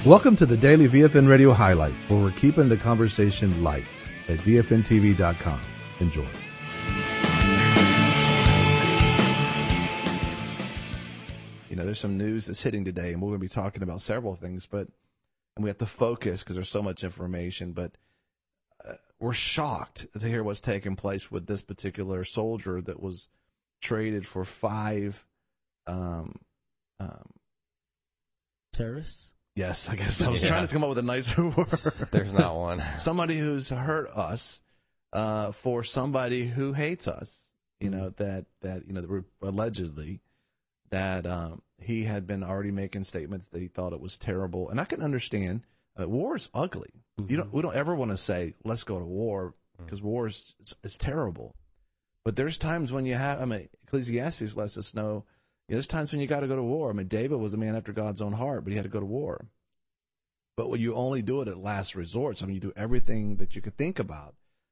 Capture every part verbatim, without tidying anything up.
Welcome to the Daily V F N Radio Highlights, where we're keeping the conversation light at V F N T V dot com. Enjoy. You know, there's some news that's hitting today, and we're going to be talking about several things, but and we have to focus because there's so much information, but uh, we're shocked to hear what's taking place with this particular soldier that was traded for five um, um, terrorists. Yes, I guess I was Yeah. trying to come up with a nicer word. There's not one. Somebody who's hurt us uh, for somebody who hates us. You know that that you know that allegedly that um, he had been already making statements that he thought it was terrible, and I can understand. Uh, war is ugly. Mm-hmm. You don't. We don't ever want to say let's go to war because war is is, is terrible. But there's times when you have. I mean, Ecclesiastes lets us know. You know, there's times when you got to go to war. I mean, David was a man after God's own heart, but he had to go to war. But when you only do it at last resort, so I mean, you do everything that you could think about,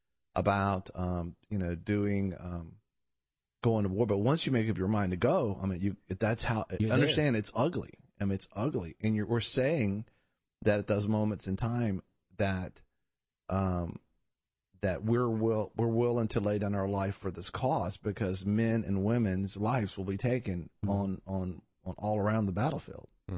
about, um, you know, doing, um, going to war. But once you make up your mind to go, I mean, you, that's how, You're understand there. It's ugly. I mean, it's ugly. And you're, we're saying that at those moments in time that, um, that we're will we're willing to lay down our life for this cause because men and women's lives will be taken mm-hmm. on, on, on all around the battlefield. Mm-hmm.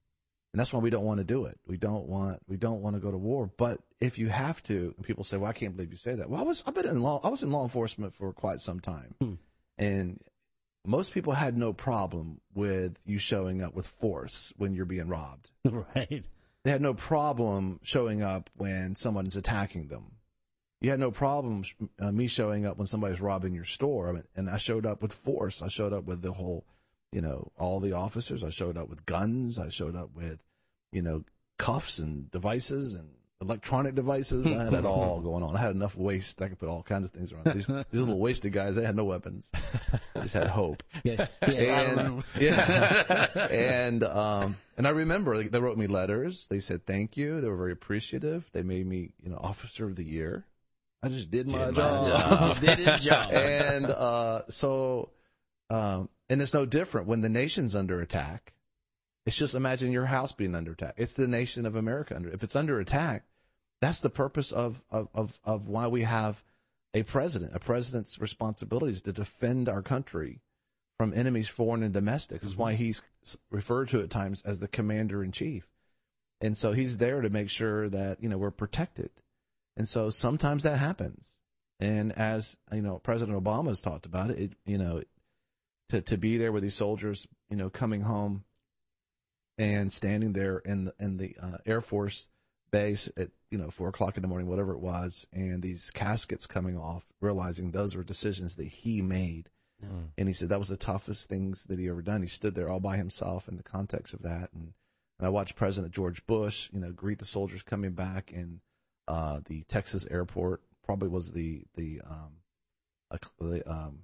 And that's why we don't want to do it. We don't want we don't want to go to war. But if you have to, and people say, "Well, I can't believe you say that." Well, I was I've been in law I was in law enforcement for quite some time, hmm. and most people had no problem with you showing up with force when you're being robbed. Right. They had no problem showing up when someone's attacking them. You had no problem uh, me showing up when somebody's robbing your store. I mean, and I showed up with force. I showed up with the whole. You know, all the officers. I showed up with guns. I showed up with, you know, cuffs and devices and electronic devices. I had it all going on. I had enough waste. I could put all kinds of things around. These, these little wasted guys, they had no weapons. They just had hope. Yeah, yeah, and, yeah. and, um, and I remember they wrote me letters. They said thank you. They were very appreciative. They made me, you know, officer of the year. I just did my did job. My job. did his job. And uh, so, um, and it's no different when the nation's under attack. It's just imagine your house being under attack. It's the nation of America under. If it's under attack, that's the purpose of of of, of why we have a president. A president's responsibility is to defend our country from enemies, foreign and domestic. That's mm-hmm. why he's referred to at times as the commander in chief. And so he's there to make sure that you know we're protected. And so sometimes that happens. And as you know, President Obama has talked about it. it you know. To, to be there with these soldiers, you know, coming home and standing there in the in the uh, Air Force base at you know four o'clock in the morning, whatever it was, and these caskets coming off, realizing those were decisions that he made, mm. and he said that was the toughest things that he ever done. He stood there all by himself in the context of that, and, and I watched President George Bush, you know, greet the soldiers coming back in uh, the Texas airport. Probably was the the um, uh, the um.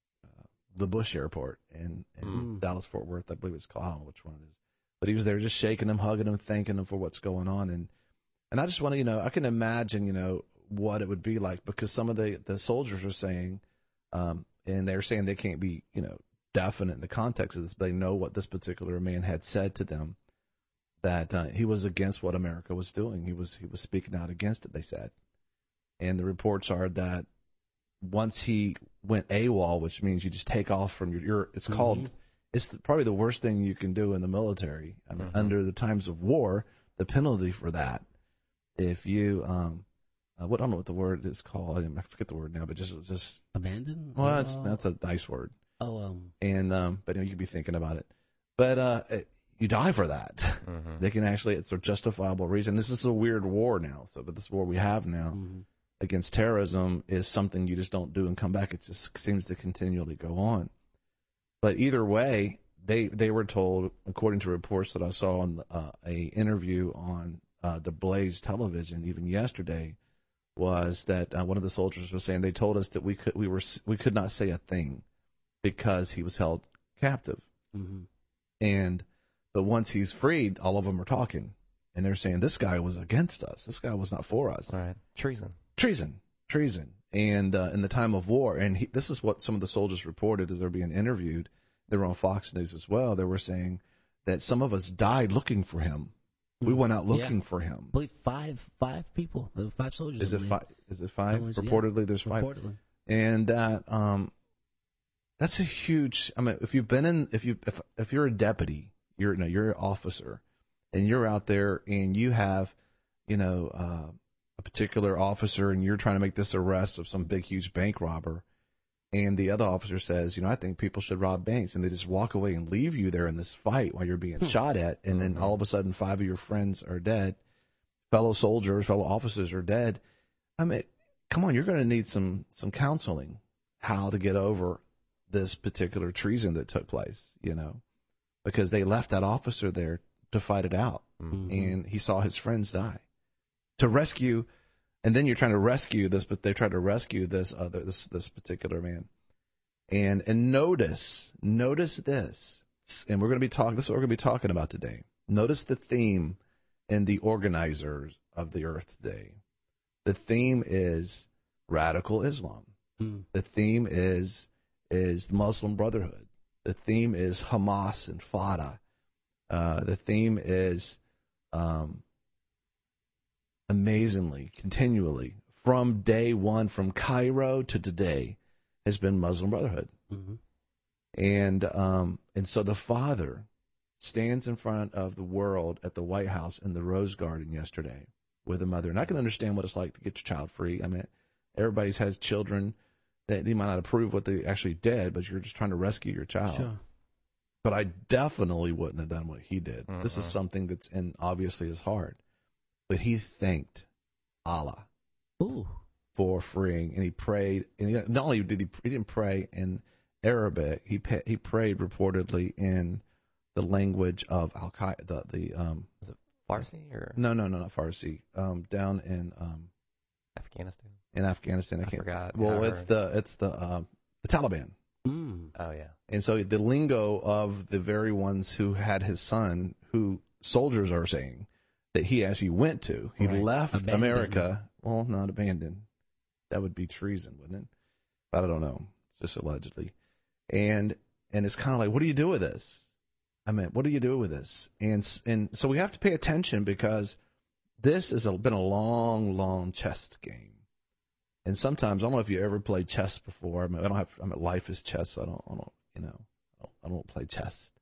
the Bush Airport in, in mm. Dallas Fort Worth, I believe it's called. I don't know which one it is, but he was there just shaking them, hugging them, thanking them for what's going on, and and I just want to, you know, I can imagine, you know, what it would be like because some of the the soldiers are saying, um, and they're saying they can't be, you know, definite in the context of this, but they know what this particular man had said to them, that uh, he was against what America was doing. He was he was speaking out against it. They said, and the reports are that. Once he went AWOL, which means you just take off from your, your it's mm-hmm. called, it's the, probably the worst thing you can do in the military. I mean, mm-hmm. under the times of war, the penalty for that, if you, um, uh, what I don't know what the word is called. I forget the word now, but just, just abandon. Well, that's that's a nice word. Oh, um, and um, but you know, you could be thinking about it. But uh, it, you die for that. Mm-hmm. They can actually, it's a justifiable reason. This is a weird war now. So, but this war we have now. Mm-hmm. Against terrorism is something you just don't do and come back. It just seems to continually go on. But either way, they they were told, according to reports that I saw on uh, a interview on uh, the Blaze television, even yesterday, was that uh, one of the soldiers was saying they told us that we could we were we could not say a thing because he was held captive. Mm-hmm. And but once he's freed, all of them are talking, and they're saying this guy was against us. This guy was not for us. All right, treason. Treason, treason, and uh, in the time of war, and he, this is what some of the soldiers reported as they're being interviewed. They were on Fox News as well. They were saying that some of us died looking for him We went out looking Yeah. for him. I believe five five people. There were five soldiers. Is I it believe. five? Is it five? That was- yeah. Reportedly, there's five. Reportedly. And that um, that's a huge. I mean, if you've been in, if you if if you're a deputy, you're no, you're an officer, and you're out there and you have, you know, uh, a particular officer, and you're trying to make this arrest of some big, huge bank robber, and the other officer says, you know, I think people should rob banks, and they just walk away and leave you there in this fight while you're being Hmm. shot at, and then all of a sudden, five of your friends are dead, fellow soldiers, fellow officers are dead. I mean, come on, you're going to need some some counseling how to get over this particular treason that took place, you know, because they left that officer there to fight it out, Mhm. and he saw his friends die. To rescue, and then you're trying to rescue this, but they tried to rescue this other this this particular man, and and notice notice this, and we're going to be talking. This is what we're going to be talking about today. Notice the theme and the organizers of the Earth Day. The theme is radical Islam. Mm. The theme is is the Muslim Brotherhood. The theme is Hamas and Fatah. Uh, the theme is, um, amazingly, continually, from day one, from Cairo to today, has been Muslim Brotherhood. Mhm. And um, and so the father stands in front of the world at the White House in the Rose Garden yesterday with a mother. And I can understand what it's like to get your child free. I mean, everybody's has children that they might not approve what they actually did, but you're just trying to rescue your child. Sure. But I definitely wouldn't have done what he did. Mm-mm. This is something that's in obviously his heart. But he thanked Allah Ooh. for freeing, and he prayed. And he, not only did he, he didn't pray in Arabic, he pa- he prayed reportedly in the language of Al Qaeda. The, the um Is it Farsi or no no no not Farsi. Um, down in um Afghanistan? in Afghanistan. I, I can't. forgot. Well, I it's heard. the it's the um the Taliban. Mm. Oh yeah. And so the lingo of the very ones who had his son, who soldiers are saying that he actually went to, he Right. left Abandoned. America. Well, not abandoned. That would be treason, wouldn't it? But I don't know. It's just allegedly. And and it's kind of like, what do you do with this? I mean, what do you do with this? And and so we have to pay attention because this has been a long, long chess game. And sometimes, I don't know if you ever played chess before. I mean, I don't have, I mean, life is chess, so I don't, I don't, you know, I don't, I don't play chess.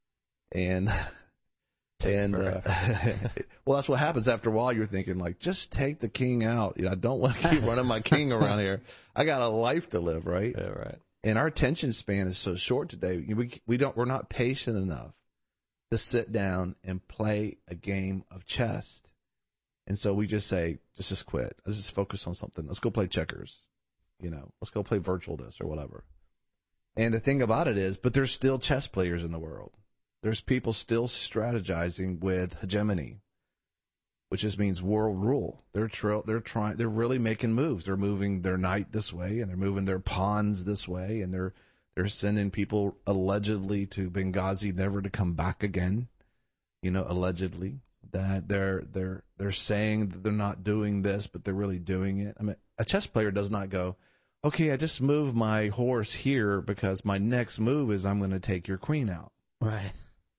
And, Takes and, uh, well, that's what happens after a while. You're thinking, like, just take the king out. You know, I don't want to keep running my king around here. I got a life to live, right? Yeah, right. And our attention span is so short today. We, we don't, we're not patient enough to sit down and play a game of chess. And so we just say, let's just quit. Let's just focus on something. Let's go play checkers. You know, let's go play virtual this or whatever. And the thing about it is, but there's still chess players in the world. There's people still strategizing with hegemony, which just means world rule. They're tra- they're trying, they're really making moves. They're moving their knight this way, and they're moving their pawns this way, and they're they're sending people allegedly to Benghazi, never to come back again. You know, allegedly. That they're they're they're saying that they're not doing this, but they're really doing it. I mean, a chess player does not go, okay, I just moved my horse here because my next move is I'm going to take your queen out. Right.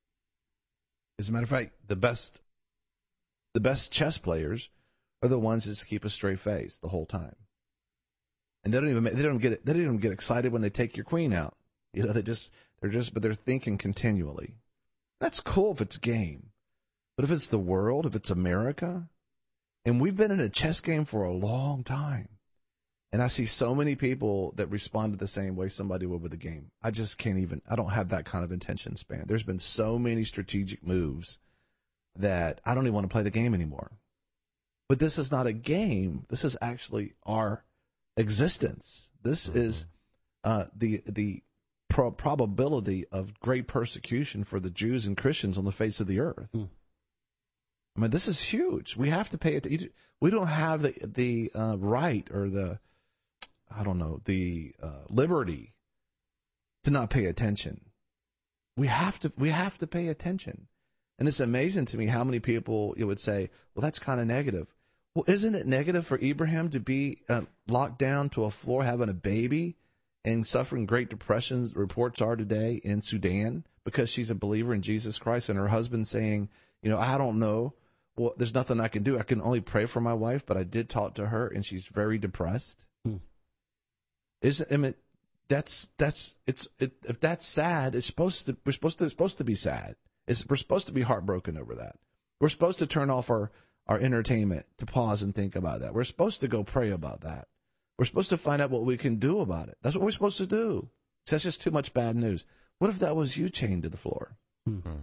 As a matter of fact, the best the best chess players are the ones that just keep a straight face the whole time, and they don't even they don't get they don't even get excited when they take your queen out. You know, they just they're just but they're thinking continually. That's cool if it's a game. But if it's the world, if it's America, and we've been in a chess game for a long time, and I see so many people that responded the same way somebody would with a game. I just can't even, I don't have that kind of attention span. There's been so many strategic moves that I don't even want to play the game anymore. But this is not a game. This is actually our existence. This mm-hmm. is uh, the the pro- probability of great persecution for the Jews and Christians on the face of the earth. Mm. I mean, this is huge. We have to pay it. We don't have the the uh, right or the, I don't know, the uh, liberty to not pay attention. We have to. We have to pay attention. And it's amazing to me how many people you would say, "Well, that's kind of negative." Well, isn't it negative for Abraham to be uh, locked down to a floor having a baby and suffering great depressions? Reports are today in Sudan because she's a believer in Jesus Christ, and her husband saying, "You know, I don't know." well, there's nothing I can do. I can only pray for my wife, but I did talk to her, and she's very depressed. Hmm. Is I mean, that's that's it's it, if that's sad, it's supposed to we're supposed to it's supposed to be sad. It's, we're supposed to be heartbroken over that. We're supposed to turn off our our entertainment to pause and think about that. We're supposed to go pray about that. We're supposed to find out what we can do about it. That's what we're supposed to do. So that's just too much bad news. What if that was you chained to the floor? Mm-hmm.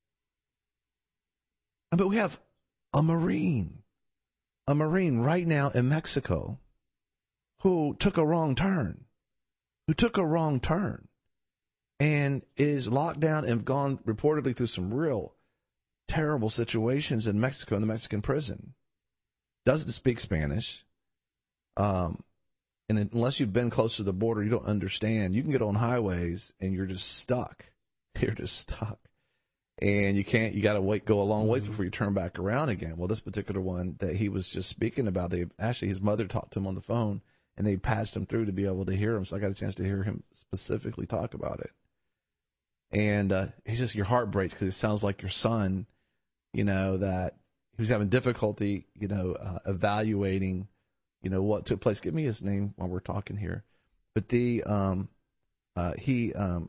But we have a Marine, a Marine right now in Mexico who took a wrong turn, who took a wrong turn and is locked down and gone reportedly through some real terrible situations in Mexico, in the Mexican prison. Doesn't speak Spanish. Um, and unless you've been close to the border, you don't understand. You can get on highways and you're just stuck. You're just stuck. And you can't, you got to wait, go a long ways before you turn back around again. Well, this particular one that he was just speaking about, they actually, his mother talked to him on the phone and they passed him through to be able to hear him. So I got a chance to hear him specifically talk about it. And uh, he's just, your heart breaks because it sounds like your son, you know, that he was having difficulty, you know, uh, evaluating, you know, what took place. Give me his name while we're talking here. But the, um, uh, he, um,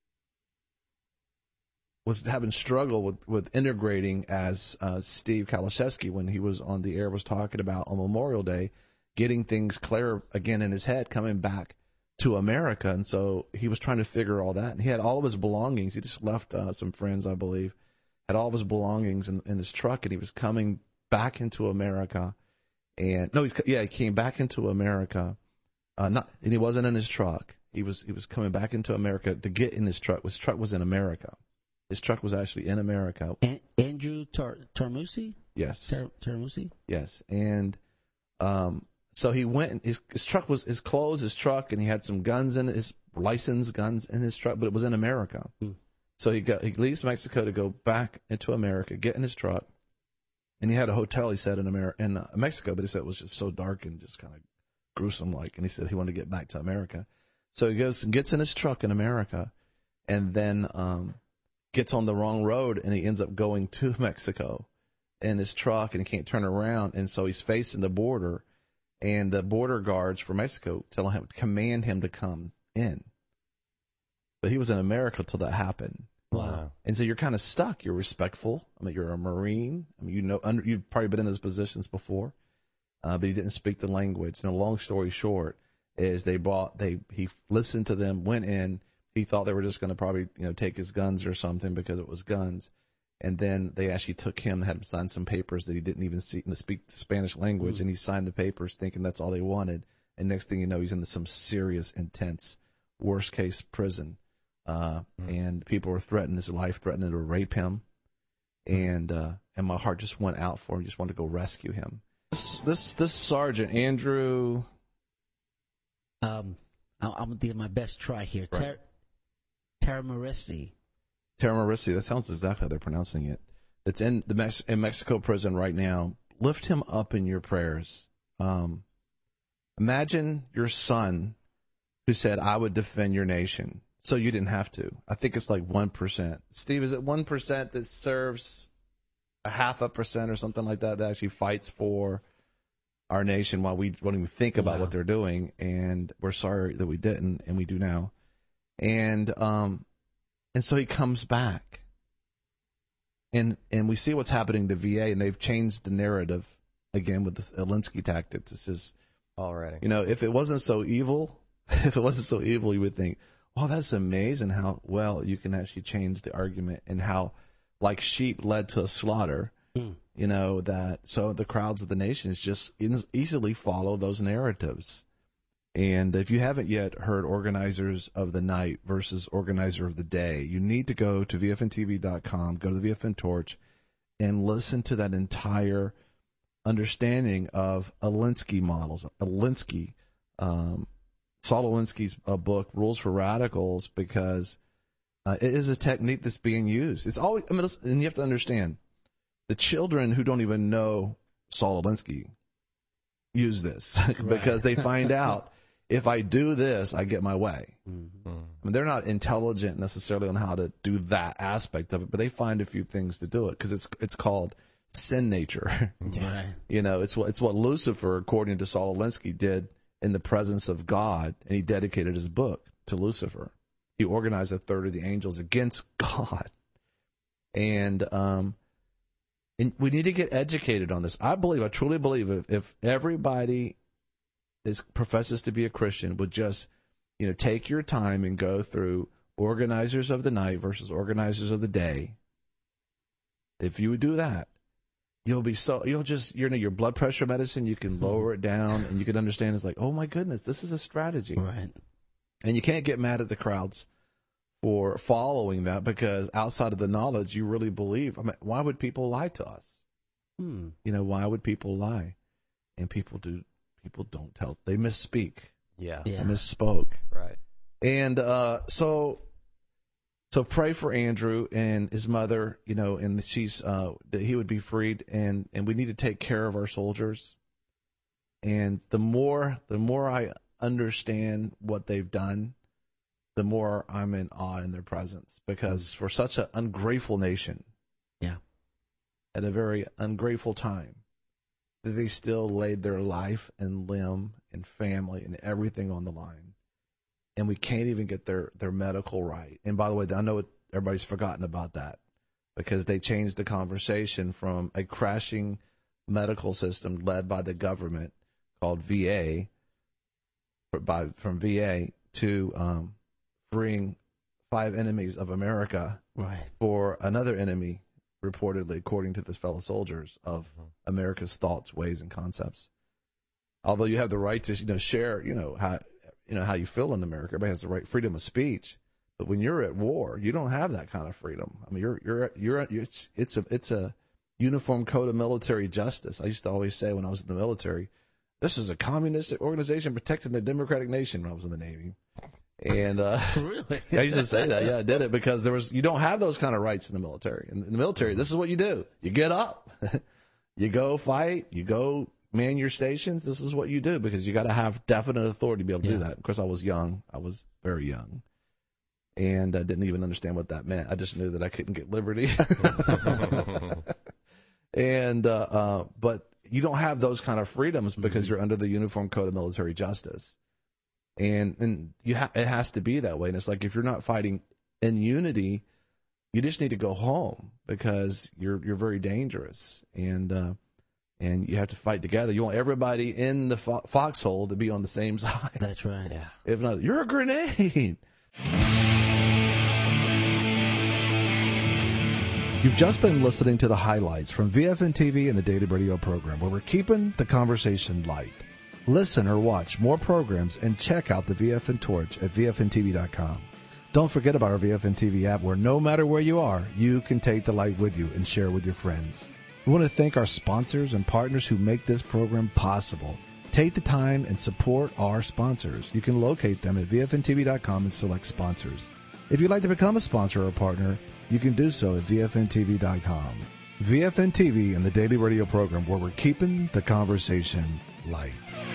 was having struggle with, with integrating as uh, Steve Kaliszewski, when he was on the air, was talking about on Memorial Day, getting things clear again in his head, coming back to America. And so he was trying to figure all that. And he had all of his belongings. He just left uh, some friends, I believe, had all of his belongings in, in his truck, and he was coming back into America. And no, he's yeah, he came back into America. Uh, not, and he wasn't in his truck. He was he was coming back into America to get in his truck. His truck was in America. His truck was actually in America. An- Andrew Tar- Tarmusi? Yes. Tar- Tarmusi? Yes. And um, so he went, his, his truck was, his clothes, his truck, and he had some guns in it, his licensed guns in his truck, but it was in America. Hmm. So he got, he leaves Mexico to go back into America, get in his truck, and he had a hotel, he said, in America, in uh, Mexico, but he said it was just so dark and just kind of gruesome like, and he said he wanted to get back to America. So he goes and gets in his truck in America, and then um, gets on the wrong road, and he ends up going to Mexico in his truck, and he can't turn around, and so he's facing the border, and the border guards for Mexico tell him, command him to come in. But he was in America till that happened. Wow. And so you're kind of stuck. You're respectful. I mean, you're a Marine. I mean, you know, under, you've probably been in those positions before, uh, but he didn't speak the language. And a long story short is they brought, they, he listened to them, went in. He thought they were just going to probably, you know, take his guns or something because it was guns. And then they actually took him, had him sign some papers that he didn't even see, speak the Spanish language. Mm. And he signed the papers thinking that's all they wanted. And next thing you know, he's in some serious, intense, worst case prison. Uh, mm. And people were threatening his life, threatening to rape him. And, uh, and my heart just went out for him. Just wanted to go rescue him. This, this, this Sergeant Andrew. Um, I- I'm going to give my best try here. Right. Ter- Termarisi. Termarisi, that sounds exactly how they're pronouncing it. It's in the Mex- in Mexico prison right now. Lift him up in your prayers. Um, imagine your son who said, I would defend your nation, so you didn't have to. I think it's like one percent. Steve, is it one percent that serves a half a percent or something like that that actually fights for our nation while we won't even think about Wow. what they're doing? And we're sorry that we didn't, and we do now. And um, and so he comes back. And and we see what's happening to V A, and they've changed the narrative again with this Alinsky tactics. It's just, Already. you know, if it wasn't so evil, if it wasn't so evil, you would think, oh, that's amazing how well you can actually change the argument and how, like sheep led to a slaughter, Mm. you know, that so the crowds of the nations just in, easily follow those narratives. And if you haven't yet heard Organizers of the Night versus Organizer of the Day, you need to go to V F N T V dot com, go to the V F N Torch, and listen to that entire understanding of Alinsky models. Alinsky, um, Saul Alinsky's uh, book, Rules for Radicals, because uh, it is a technique that's being used. It's always, I mean, and you have to understand, the children who don't even know Saul Alinsky use this because they find out, if I do this, I get my way. Mm-hmm. I mean, they're not intelligent necessarily on how to do that aspect of it, but they find a few things to do it because it's it's called sin nature. Right. You know, it's what it's what Lucifer, according to Saul Alinsky, did in the presence of God, and he dedicated his book to Lucifer. He organized a third of the angels against God, and um, and we need to get educated on this. I believe, I truly believe, if, if everybody is professes to be a Christian would just, you know, take your time and go through organizers of the night versus organizers of the day. If you would do that, you'll be so, you'll just, you know, your blood pressure medicine, you can lower it down and you can understand it's like, oh my goodness, this is a strategy. Right. And you can't get mad at the crowds for following that, because outside of the knowledge, you really believe. I mean, why would people lie to us? Hmm. You know, why would people lie? And people do, people don't tell, they misspeak. Yeah. Yeah. They misspoke. Right. And uh, so, so pray for Andrew and his mother, you know, and she's uh, that he would be freed, and, and we need to take care of our soldiers. And the more the more I understand what they've done, the more I'm in awe in their presence, because for such an ungrateful nation, Yeah. at a very ungrateful time, that they still laid their life and limb and family and everything on the line. And we can't even get their, their medical right. And by the way, I know it, everybody's forgotten about that, because they changed the conversation from a crashing medical system led by the government called V A, by, from V A to um, freeing five enemies of America Right. for another enemy, reportedly, according to this fellow soldiers, of America's thoughts, ways, and concepts. Although you have the right to, you know, share, you know, how, you know, how you feel in America. Everybody has the right, freedom of speech. But when you're at war, you don't have that kind of freedom. I mean, you're, you're, you're, it's, it's a, it's a uniform code of military justice. I used to always say when I was in the military, this is a communist organization protecting the democratic nation when I was in the Navy. And uh, Really? I used to say that. Yeah, I did it because there was, you don't have those kind of rights in the military. In, in the military, this is what you do. You get up, you go fight, you go man your stations. This is what you do, because you got to have definite authority to be able to Yeah. do that. Of course, I was young. I was very young. And I didn't even understand what that meant. I just knew that I couldn't get liberty. and, uh, uh, but you don't have those kind of freedoms because you're under the Uniform Code of Military Justice. And, and you ha- it has to be that way. And it's like, if you're not fighting in unity, you just need to go home, because you're, you're very dangerous. And, uh, and you have to fight together. You want everybody in the fo- foxhole to be on the same side. That's right. Yeah. If not, you're a grenade. You've just been listening to the highlights from V F N T V and the Daily Radio program, where we're keeping the conversation light. Listen or watch more programs and check out the V F N Torch at V F N T V dot com. Don't forget about our V F N T V app, where no matter where you are, you can take the light with you and share with your friends. We want to thank our sponsors and partners who make this program possible. Take the time and support our sponsors. You can locate them at V F N T V dot com and select sponsors. If you'd like to become a sponsor or a partner, you can do so at V F N T V dot com. V F N T V and the Daily Radio program, where we're keeping the conversation light.